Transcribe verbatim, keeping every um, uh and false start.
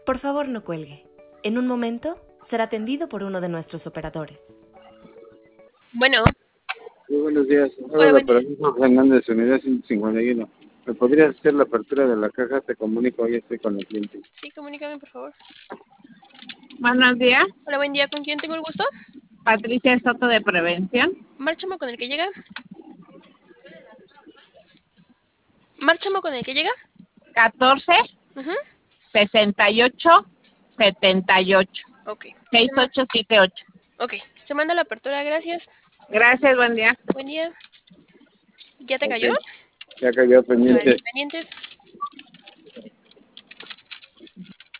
Por favor, no cuelgue. En un momento será atendido por uno de nuestros operadores. Bueno. Muy buenos días. Hola, Hola, buen día. Francisco Fernández, unidad ciento cincuenta y uno. ¿Me podrías hacer la apertura de la caja? Te comunico, hoy estoy con el cliente. Sí, comunícame, por favor. Buenos días. Hola, buen día. ¿Con quién tengo el gusto? Patricia Soto de Prevención. Márchamo con el que llega. Márchamo con el que llega. catorce, Uh-huh. sesenta y ocho, setenta y ocho. Ok. seis ocho siete ocho. Ok. Se manda la apertura, gracias. Gracias, buen día. Buen día. ¿Ya te Ok. cayó? Ya cayó pendiente. Vale, pendientes.